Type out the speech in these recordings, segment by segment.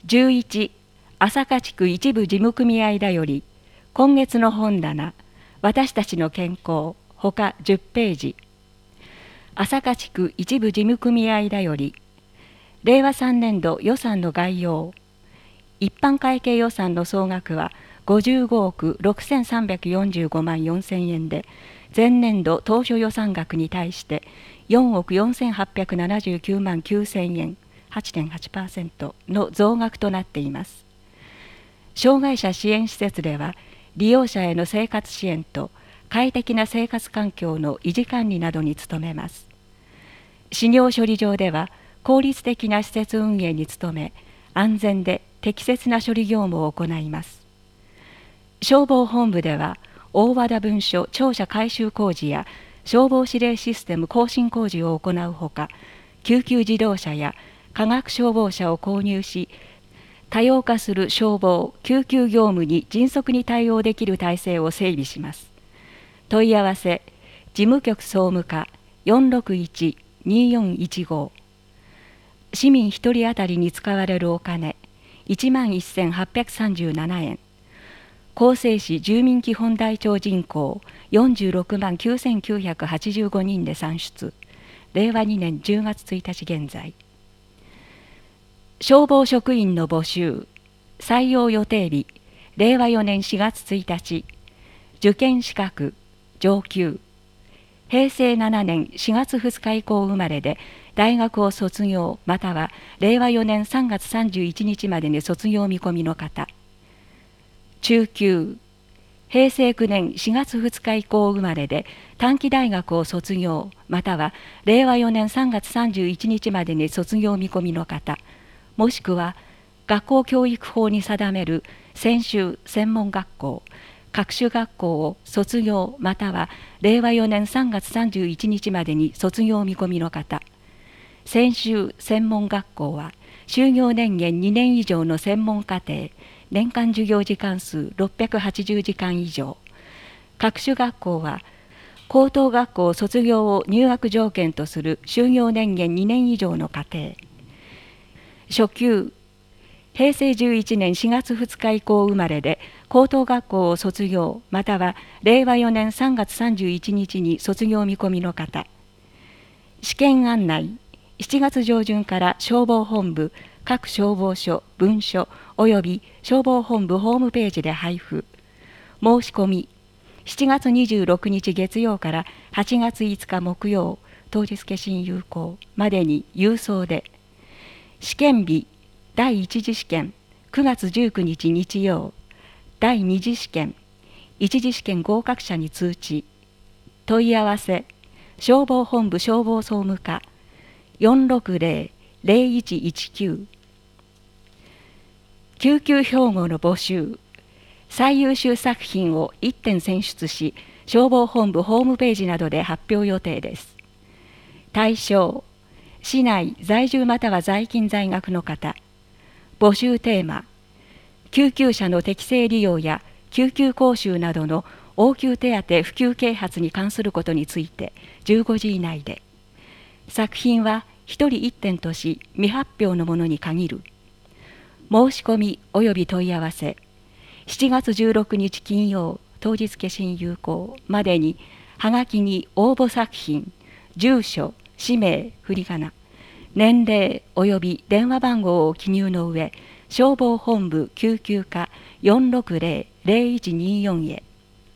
11、朝霞地区一部事務組合だより、今月の本棚、私たちの健康、ほか10ページ。朝霞地区一部事務組合だより、令和3年度予算の概要。一般会計予算の総額は55億6345万4000円で、前年度当初予算額に対して4億4879万9000円、8.8% の増額となっています。障害者支援施設では、利用者への生活支援と快適な生活環境の維持管理などに努めます。資料処理場では、効率的な施設運営に努め、安全で適切な処理業務を行います。消防本部では、大和田分署庁舎改修工事や消防指令システム更新工事を行うほか、救急自動車や化学消防車を購入し、多様化する消防・救急業務に迅速に対応できる体制を整備します。問い合わせ、事務局総務課 461-2415。市民1人当たりに使われるお金、11,837円。厚生市住民基本台帳人口46万9985人で算出。令和2年10月1日現在。消防職員の募集、採用予定日、令和4年4月1日、受験資格、上級、平成7年4月2日以降生まれで、大学を卒業または令和4年3月31日までに卒業見込みの方、中級、平成9年4月2日以降生まれで、短期大学を卒業または令和4年3月31日までに卒業見込みの方、もしくは学校教育法に定める専修専門学校、各種学校を卒業または令和4年3月31日までに卒業見込みの方、専修専門学校は就業年限2年以上の専門課程、年間授業時間数680時間以上、各種学校は高等学校卒業を入学条件とする就業年限2年以上の課程、初級、平成11年4月2日以降生まれで高等学校を卒業または令和4年3月31日に卒業見込みの方、試験案内、7月上旬から消防本部、各消防署、分署および消防本部ホームページで配布。申し込み、7月26日月曜から8月5日木曜、当日消印有効までに郵送で。試験日、第1次試験、9月19日日曜、第2次試験、1次試験合格者に通知。問い合わせ、消防本部消防総務課 460-0119。救急標語の募集、最優秀作品を1点選出し、消防本部ホームページなどで発表予定です。対象、市内在住または在勤在学の方。募集テーマ、救急車の適正利用や救急講習などの応急手当普及啓発に関することについて15時以内で。作品は1人1点とし未発表のものに限る。申し込み及び問い合わせ、7月16日金曜当日消印有効までにはがきに応募作品、住所、氏名、振り仮名、年齢及び電話番号を記入の上、消防本部救急課 460-0124 へ。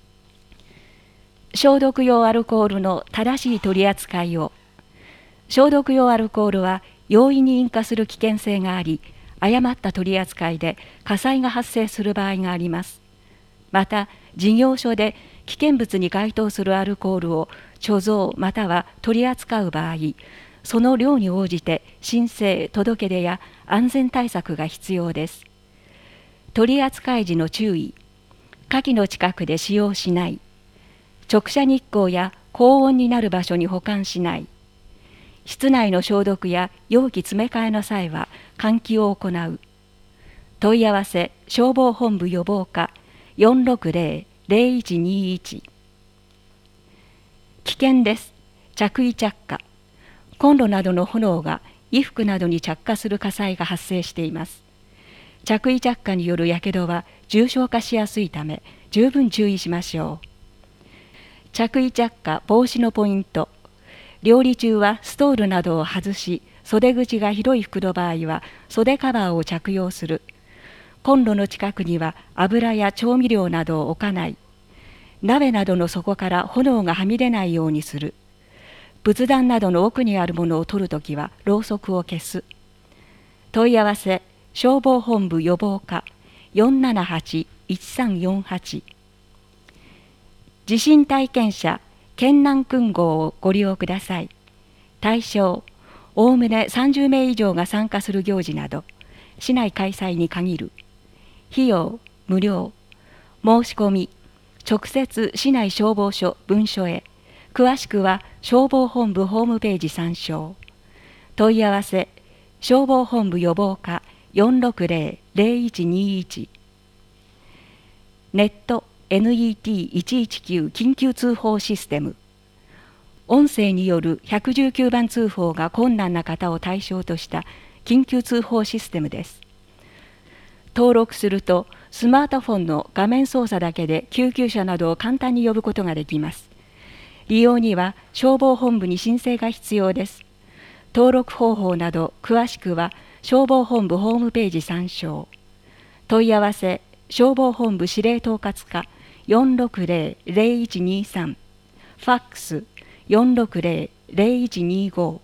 消毒用アルコールの正しい取り扱いを。消毒用アルコールは容易に引火する危険性があり、誤った取り扱いで火災が発生する場合があります。また、事業所で危険物に該当するアルコールを貯蔵または取り扱う場合、その量に応じて申請・届け出や安全対策が必要です。取り扱い時の注意、火器の近くで使用しない、直射日光や高温になる場所に保管しない、室内の消毒や容器詰め替えの際は換気を行う。問い合わせ消防本部予防課 460-0121。 危険です。着衣着火。コンロなどの炎が衣服などに着火する火災が発生しています。 着衣着火によるやけどは重症化しやすいため十分注意しましょう。着衣着火防止のポイント。料理中はストールなどを外し、袖口が広い服の場合は袖カバーを着用する。コンロの近くには油や調味料などを置かない。鍋などの底から炎がはみ出ないようにする。仏壇などの奥にあるものを取るときはろうそくを消す。問い合わせ消防本部予防課 478-1348。 地震体験車県南訓号をご利用ください。対象おおむね30名以上が参加する行事など市内開催に限る。費用無料。申し込み直接市内消防署分署へ。詳しくは消防本部ホームページ参照。問い合わせ消防本部予防課 460-0121。 ネット NET119 緊急通報システム。音声による119番通報が困難な方を対象とした緊急通報システムです。登録するとスマートフォンの画面操作だけで救急車などを簡単に呼ぶことができます。利用には消防本部に申請が必要です。登録方法など詳しくは消防本部ホームページ参照。問い合わせ消防本部司令統括課 460-0123。 ファックス 460-0125。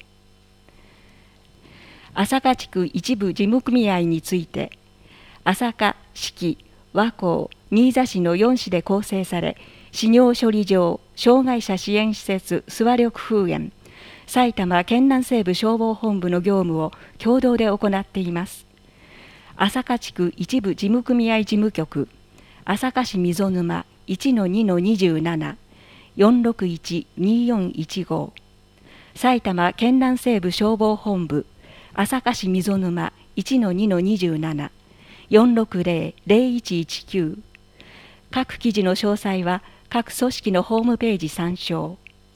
朝霞地区一部事務組合について、朝霞、志木、和光、新座市の4市で構成され、死尿処理場、障害者支援施設諏訪緑風園、埼玉県南西部消防本部の業務を共同で行っています。朝霞地区一部事務組合事務局、朝霞市溝沼 1-2-27 461-2415。埼玉県南西部消防本部、朝霞市溝沼 1-2-27 460-0119。各記事の詳細は各組織のホームページ参照。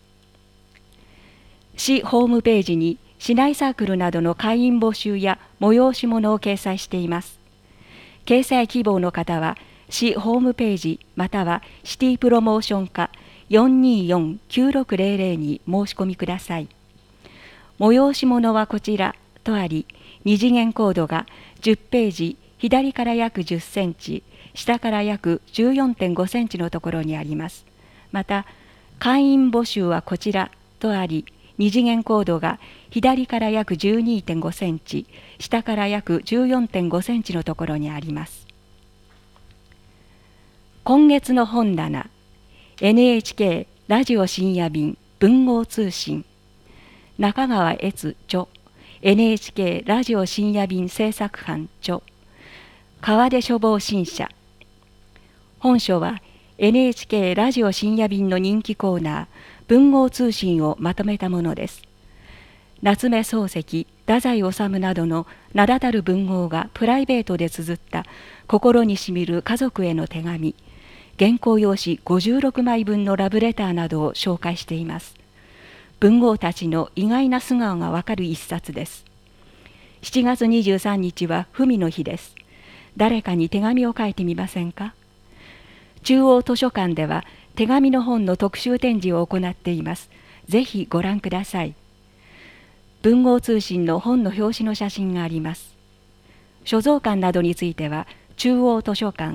市ホームページに市内サークルなどの会員募集や催し物を掲載しています。掲載希望の方は市ホームページまたはシティプロモーション課 424-9600 に申し込みください。催し物はこちらとあり、2次元コードが10ページ左から約10センチ、下から約 14.5 センチのところにあります。また、会員募集はこちらとあり、2次元コードが左から約 12.5 センチ、下から約 14.5 センチのところにあります。今月の本棚、NHK ラジオ深夜便文豪通信、中川悦著、NHK ラジオ深夜便制作班著、川出書房新社。本書は NHK ラジオ深夜便の人気コーナー文豪通信をまとめたものです。夏目漱石、太宰治などの名だたる文豪がプライベートで綴った心にしみる家族への手紙、原稿用紙56枚分のラブレターなどを紹介しています。文豪たちの意外な素顔がわかる一冊です。7月23日は文の日です。誰かに手紙を書いてみませんか？中央図書館では手紙の本の特集展示を行っています。ぜひご覧ください。文豪通信の本の表紙の写真があります。所蔵館などについては中央図書館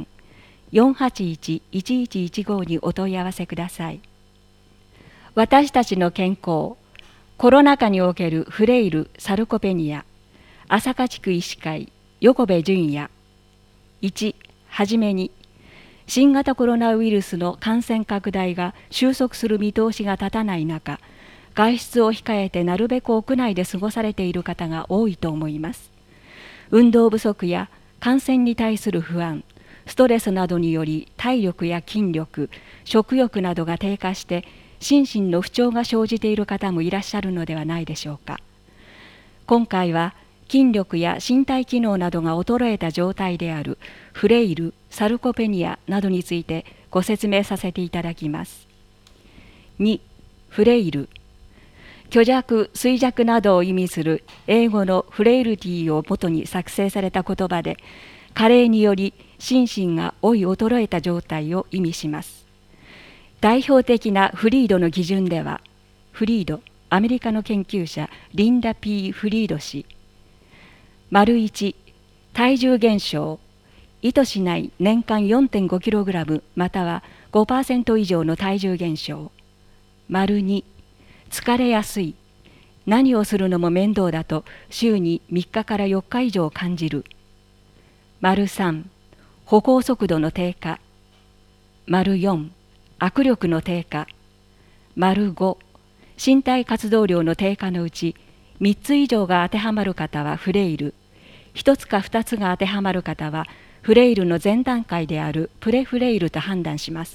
481-1115 にお問い合わせください。私たちの健康、コロナ禍におけるフレイル・サルコペニア、朝霞地区医師会横部淳也。1、はじめに、新型コロナウイルスの感染拡大が収束する見通しが立たない中、外出を控えてなるべく屋内で過ごされている方が多いと思います。運動不足や感染に対する不安、ストレスなどにより体力や筋力、食欲などが低下して心身の不調が生じている方もいらっしゃるのではないでしょうか。今回は筋力や身体機能などが衰えた状態であるフレイル、サルコペニアなどについてご説明させていただきます。2、フレイル。 虚弱、衰弱などを意味する英語のフレイルティをもとに作成された言葉で、加齢により心身が老い衰えた状態を意味します。代表的なフリードの基準では、フリード、アメリカの研究者リンダ・ P. フリード氏、1、体重減少、意図しない年間 4.5kg または 5% 以上の体重減少。2、疲れやすい、何をするのも面倒だと週に3日から4日以上感じる。3、歩行速度の低下。4、握力の低下。5、身体活動量の低下のうち3つ以上が当てはまる方はフレイル、1つか2つが当てはまる方はフレイルの前段階であるプレフレイルと判断します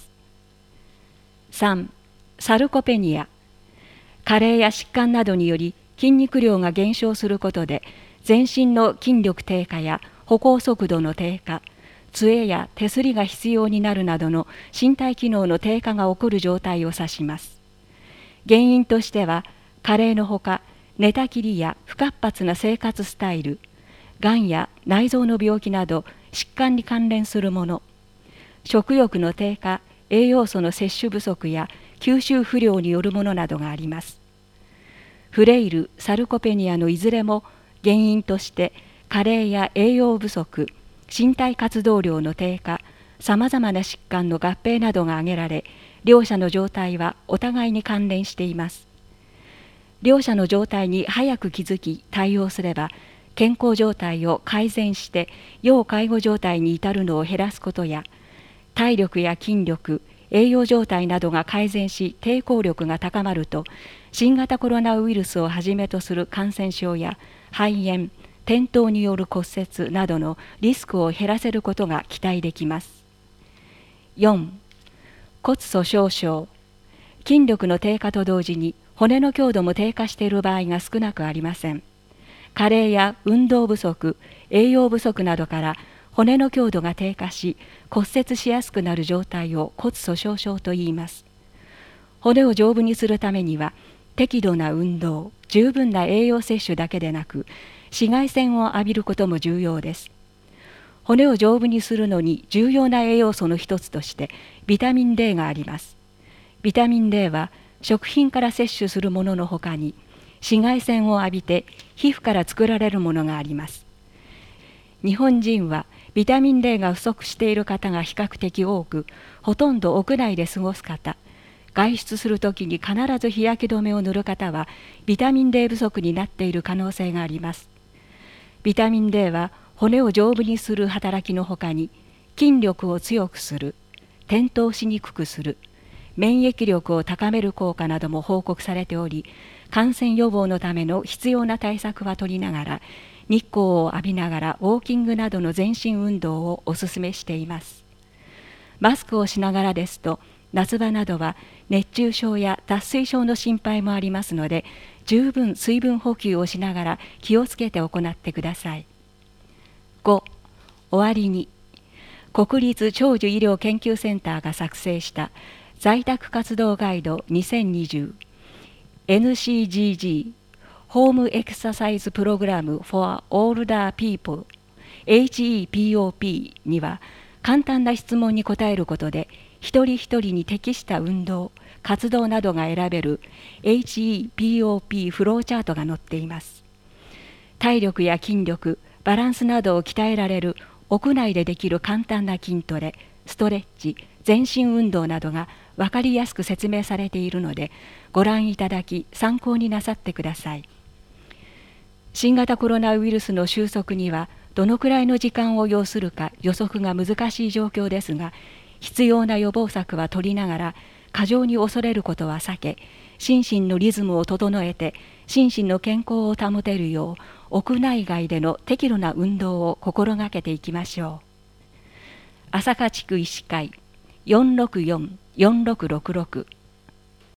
。3、サルコペニア、加齢や疾患などにより筋肉量が減少することで全身の筋力低下や歩行速度の低下、杖や手すりが必要になるなどの身体機能の低下が起こる状態を指します。原因としては、加齢のほか、寝たきりや不活発な生活スタイル、がんや内臓の病気など疾患に関連するもの、食欲の低下、栄養素の摂取不足や吸収不良によるものなどがあります。フレイル・サルコペニアのいずれも原因として加齢や栄養不足、身体活動量の低下、さまざまな疾患の合併などが挙げられ、両者の状態はお互いに関連しています。両者の状態に早く気づき対応すれば、健康状態を改善して要介護状態に至るのを減らすことや、体力や筋力、栄養状態などが改善し抵抗力が高まると、新型コロナウイルスをはじめとする感染症や肺炎、転倒による骨折などのリスクを減らせることが期待できます。4、骨粗しょう症、筋力の低下と同時に骨の強度も低下している場合が少なくありません。加齢や運動不足、栄養不足などから骨の強度が低下し骨折しやすくなる状態を骨粗しょう症といいます。骨を丈夫にするためには適度な運動、十分な栄養摂取だけでなく紫外線を浴びることも重要です。骨を丈夫にするのに重要な栄養素の一つとしてビタミン D があります。ビタミン D は食品から摂取するもののほかに紫外線を浴びて皮膚から作られるものがあります。日本人はビタミン D が不足している方が比較的多く、ほとんど屋内で過ごす方、外出するときに必ず日焼け止めを塗る方はビタミン D 不足になっている可能性があります。ビタミン D は骨を丈夫にする働きのほかに筋力を強くする、転倒しにくくする、免疫力を高める効果なども報告されており、感染予防のための必要な対策は取りながら、日光を浴びながらウォーキングなどの全身運動をお勧めしています。マスクをしながらですと、夏場などは熱中症や脱水症の心配もありますので、十分水分補給をしながら気をつけて行ってください。5、終わりに、国立長寿医療研究センターが作成した在宅活動ガイド2020 NCGG Home Exercise Program for Older People HEPOP には、簡単な質問に答えることで一人一人に適した運動、活動などが選べる HEPOP フローチャートが載っています。体力や筋力、バランスなどを鍛えられる屋内でできる簡単な筋トレ、ストレッチ、全身運動などが分かりやすく説明されているので、ご覧いただき参考になさってください。新型コロナウイルスの収束にはどのくらいの時間を要するか予測が難しい状況ですが、必要な予防策は取りながら、過剰に恐れることは避け、心身のリズムを整えて心身の健康を保てるよう、屋内外での適度な運動を心がけていきましょう。朝霞地区医師会 464-4666